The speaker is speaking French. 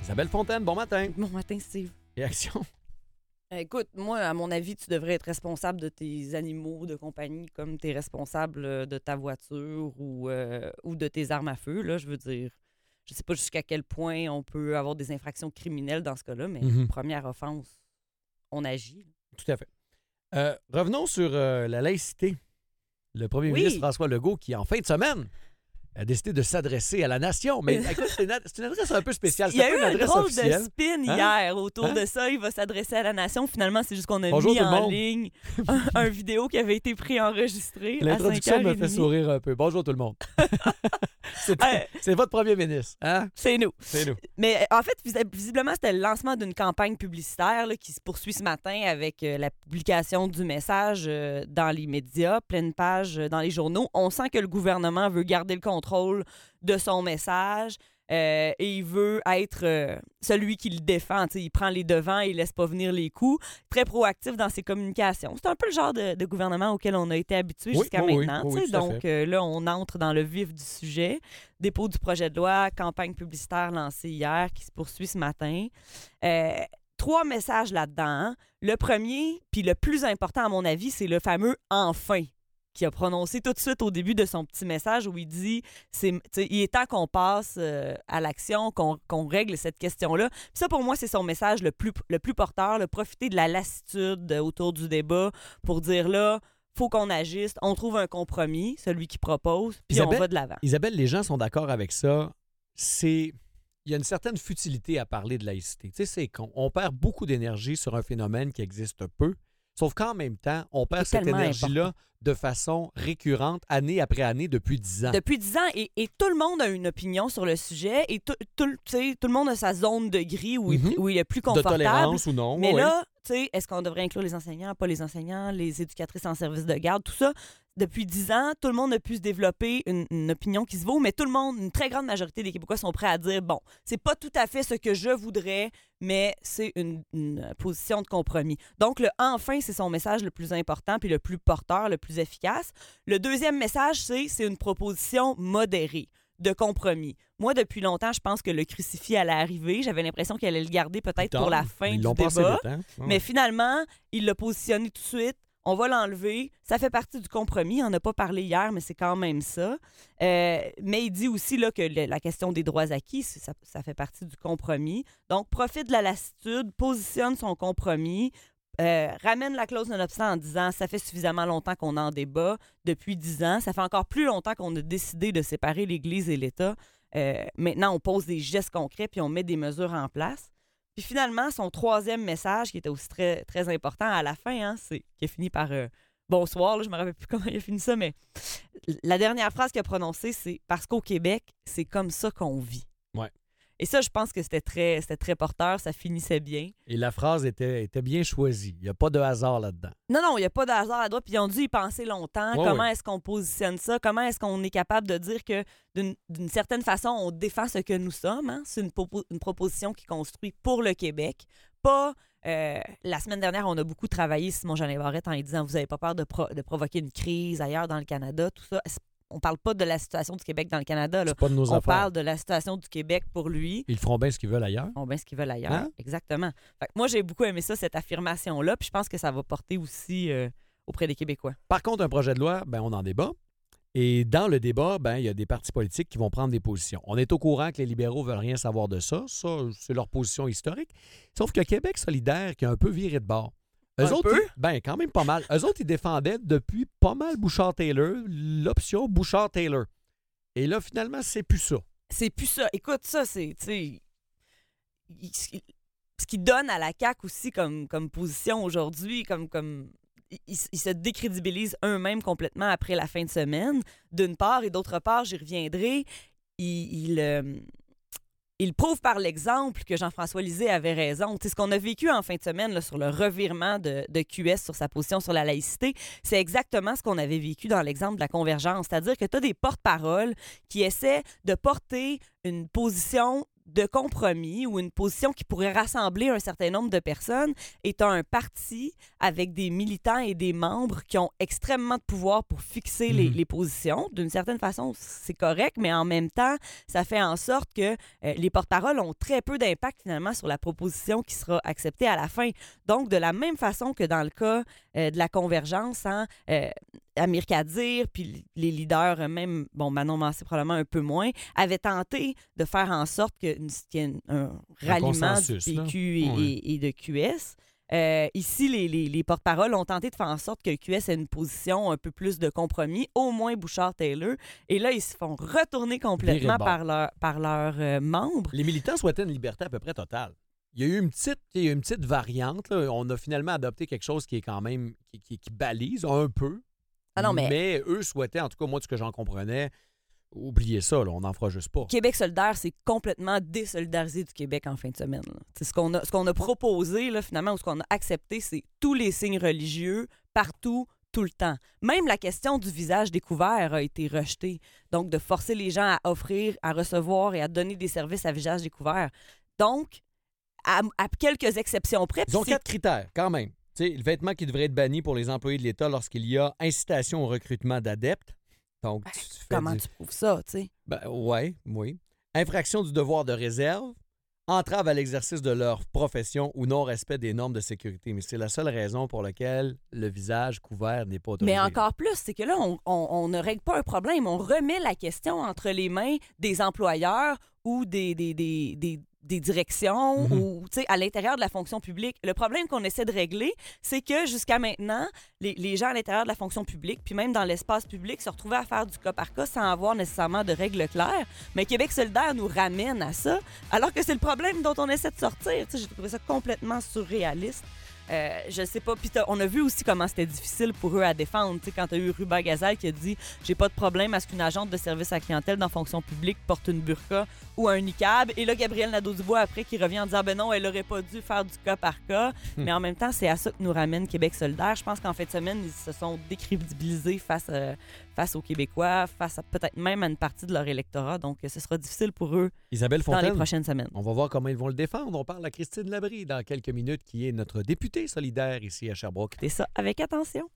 Isabelle Fontaine, bon matin. Bon matin, Steve. Réaction? Écoute, moi, à mon avis, tu devrais être responsable de tes animaux de compagnie comme tu es responsable de ta voiture ou de tes armes à feu. Là, je veux dire, je sais pas jusqu'à quel point on peut avoir des infractions criminelles dans ce cas-là, mais première offense, on agit. Tout à fait. Revenons sur la laïcité. Le premier ministre François Legault qui, en fin de semaine, a décidé de s'adresser à la nation. Mais écoute, c'est une adresse un peu spéciale. Il y a eu une un adresse drôle officielle. de spin hier autour de ça. Il va s'adresser à la nation. Finalement, c'est juste qu'on a Bonjour mis tout le en monde. ligne un vidéo qui avait été préenregistrée à L'introduction 5h30. me fait sourire un peu. Bonjour tout le monde. C'est votre premier ministre. Hein? C'est nous. C'est nous. Mais en fait, visiblement, c'était le lancement d'une campagne publicitaire là, qui se poursuit ce matin avec la publication du message dans les médias, pleine page dans les journaux. On sent que le gouvernement veut garder le contrôle de son message et il veut être celui qui le défend. T'sais, il prend les devants et il laisse pas venir les coups. Très proactif dans ses communications. C'est un peu le genre de gouvernement auquel on a été habitué jusqu'à maintenant. Oui, donc là, on entre dans le vif du sujet. Dépôt du projet de loi, campagne publicitaire lancée hier qui se poursuit ce matin. 3 messages là-dedans. Hein. Le premier, puis le plus important à mon avis, c'est le fameux « enfin » qu'il a prononcé tout de suite au début de son petit message où il dit il est temps qu'on passe à l'action, qu'on règle cette question-là. Puis ça, pour moi, c'est son message le plus porteur, profiter de la lassitude autour du débat pour dire là, faut qu'on agisse, on trouve un compromis, celui qui propose, puis on va de l'avant. Isabelle, les gens sont d'accord avec ça. Il y a une certaine futilité à parler de laïcité. Tu sais, c'est con. On perd beaucoup d'énergie sur un phénomène qui existe peu. Sauf qu'en même temps, on perd cette énergie-là de façon récurrente, année après année, depuis 10 ans. Depuis 10 ans, et tout le monde a une opinion sur le sujet, et tout le monde a sa zone de gris où il est plus confortable. De tolérance ou non. Mais là, est-ce qu'on devrait inclure les enseignants, pas les enseignants, les éducatrices en service de garde, tout ça? Depuis 10 ans, tout le monde a pu se développer une opinion qui se vaut, mais tout le monde, une très grande majorité des Québécois sont prêts à dire, bon, c'est pas tout à fait ce que je voudrais, mais c'est une position de compromis. Donc, le « enfin », c'est son message le plus important puis le plus porteur, le plus efficace. Le deuxième message, c'est une proposition modérée, de compromis. Moi, depuis longtemps, je pense que le crucifix allait arriver. J'avais l'impression qu'elle allait le garder peut-être pour la fin du débat. Mais finalement, il l'a positionné tout de suite. On va l'enlever. Ça fait partie du compromis. On n'en a pas parlé hier, mais c'est quand même ça. Mais il dit aussi là, que la question des droits acquis, ça fait partie du compromis. Donc, profite de la lassitude, positionne son compromis, ramène la clause non-obstant en disant ça fait suffisamment longtemps qu'on en débat. Depuis 10 ans, ça fait encore plus longtemps qu'on a décidé de séparer l'Église et l'État. Maintenant, on pose des gestes concrets puis on met des mesures en place. Puis finalement, son troisième message, qui était aussi très, très important à la fin, hein, qui a fini par bonsoir, là, je ne me rappelle plus comment il a fini ça, mais la dernière phrase qu'il a prononcée, c'est « Parce qu'au Québec, c'est comme ça qu'on vit ». Ouais. Et ça, je pense que c'était très porteur, ça finissait bien. Et la phrase était bien choisie. Il n'y a pas de hasard là-dedans. Non, il n'y a pas de hasard là-dedans. Puis ils ont dû y penser longtemps. Comment est-ce qu'on positionne ça? Comment est-ce qu'on est capable de dire que, d'une certaine façon, on défend ce que nous sommes? Hein? C'est une proposition qui construit pour le Québec. Pas... la semaine dernière, on a beaucoup travaillé, Simon-Jeanin Barrette, en lui disant « Vous n'avez pas peur de provoquer une crise ailleurs dans le Canada? » Tout ça. On parle pas de la situation du Québec dans le Canada. Là. C'est pas de nos affaires. On parle de la situation du Québec pour lui. Ils feront bien ce qu'ils veulent ailleurs. Ils feront bien ce qu'ils veulent ailleurs, hein? Exactement. Fait que moi, j'ai beaucoup aimé ça, cette affirmation-là, puis je pense que ça va porter aussi auprès des Québécois. Par contre, un projet de loi, on en débat. Et dans le débat, il y a des partis politiques qui vont prendre des positions. On est au courant que les libéraux veulent rien savoir de ça. Ça, c'est leur position historique. Sauf que Québec solidaire qui a un peu viré de bord. Eux autres, quand même pas mal. Eux autres, ils défendaient depuis pas mal Bouchard-Taylor, l'option Bouchard-Taylor. Et là, finalement, c'est plus ça. C'est plus ça. Écoute, ça, c'est... Ce qu'ils donnent à la CAQ aussi comme position aujourd'hui, ils se décrédibilisent eux-mêmes complètement après la fin de semaine, d'une part, et d'autre part, j'y reviendrai, il prouve par l'exemple que Jean-François Lisée avait raison. Ce qu'on a vécu en fin de semaine là, sur le revirement de QS sur sa position sur la laïcité, c'est exactement ce qu'on avait vécu dans l'exemple de la convergence. C'est-à-dire que tu as des porte-paroles qui essaient de porter une position de compromis ou une position qui pourrait rassembler un certain nombre de personnes est un parti avec des militants et des membres qui ont extrêmement de pouvoir pour fixer les positions. D'une certaine façon, c'est correct, mais en même temps, ça fait en sorte que les porte-paroles ont très peu d'impact finalement sur la proposition qui sera acceptée à la fin. Donc, de la même façon que dans le cas de la convergence, Amir Kadir, puis les leaders, même, Manon Massé probablement un peu moins, avaient tenté de faire en sorte qu'il y ait un ralliement du PQ et de QS. Ici, les porte-paroles ont tenté de faire en sorte que le QS ait une position un peu plus de compromis, au moins Bouchard-Taylor. Et là, ils se font retourner complètement par leurs membres. Les militants souhaitaient une liberté à peu près totale. Il y a eu une petite variante. Là. On a finalement adopté quelque chose qui est quand même qui balise un peu. Ah non, mais eux souhaitaient, en tout cas, moi, de ce que j'en comprenais, oubliez ça, là, on n'en fera juste pas. Québec solidaire, c'est complètement désolidarisé du Québec en fin de semaine. Ce qu'on a proposé, là, finalement, ou ce qu'on a accepté, c'est tous les signes religieux, partout, tout le temps. Même la question du visage découvert a été rejetée. Donc, de forcer les gens à offrir, à recevoir et à donner des services à visage découvert. Donc, à quelques exceptions près. Ils ont 4 critères, quand même. T'sais, le vêtement qui devrait être banni pour les employés de l'État lorsqu'il y a incitation au recrutement d'adeptes. Donc, comment tu prouves ça, tu sais? Oui. Infraction du devoir de réserve, entrave à l'exercice de leur profession ou non-respect des normes de sécurité. Mais c'est la seule raison pour laquelle le visage couvert n'est pas autorisé. Mais encore plus, c'est que là, on ne règle pas un problème. On remet la question entre les mains des employeurs ou des directions ou à l'intérieur de la fonction publique. Le problème qu'on essaie de régler, c'est que jusqu'à maintenant, les gens à l'intérieur de la fonction publique, puis même dans l'espace public, se retrouvaient à faire du cas par cas sans avoir nécessairement de règles claires. Mais Québec solidaire nous ramène à ça, alors que c'est le problème dont on essaie de sortir. J'ai trouvé ça complètement surréaliste. Je sais pas. Puis on a vu aussi comment c'était difficile pour eux à défendre. Quand tu as eu Ruba Gazal qui a dit « J'ai pas de problème à ce qu'une agente de service à la clientèle dans fonction publique porte une burqa ou un niqab. » Et là, Gabriel Nadeau-Dubois, après, qui revient en disant « Ben non, elle aurait pas dû faire du cas par cas. » Mais en même temps, c'est à ça que nous ramène Québec solidaire. Je pense qu'en fin de semaine, ils se sont décrédibilisés face aux Québécois, face à peut-être même à une partie de leur électorat. Donc, ce sera difficile pour eux Isabelle Fontaine, dans les prochaines semaines. On va voir comment ils vont le défendre. On parle à Christine Labrie dans quelques minutes, qui est notre députée solidaire ici à Sherbrooke. C'est ça, avec attention.